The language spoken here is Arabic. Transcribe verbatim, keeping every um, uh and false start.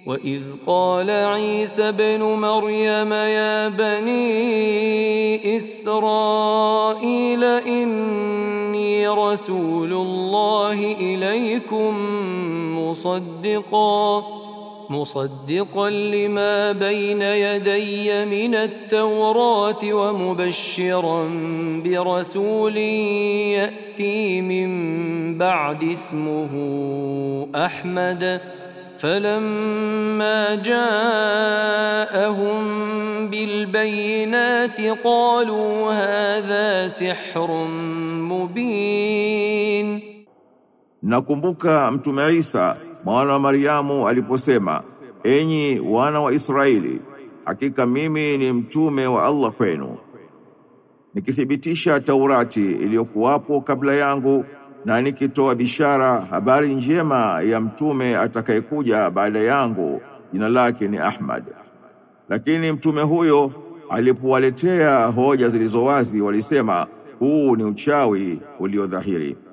وإذ قال عيسى ابن مريم يا بني إسرائيل إني رسول الله إليكم مصدقا مصدقا لما بين يدي من التوراة ومبشرا برسول يأتي من بعد اسمه أحمد فلما جاءهم بالبينات قالوا هذا سحر مبين. Nakumbuka Mtume Isa mwana wa Maryamu aliposema, enyi wana wa Israeli, hakika mimi ni mtume wa Allah kwenu, nikithibitisha Taurati iliyokuwapo kabla yangu na nikitoa bishara habari njema ya mtume atakayekuja baada yangu, jina lake ni Ahmad. Lakini mtume huyo alipowaletea hoja zilizowazi walisema, huu ni uchawi uliodhahiri.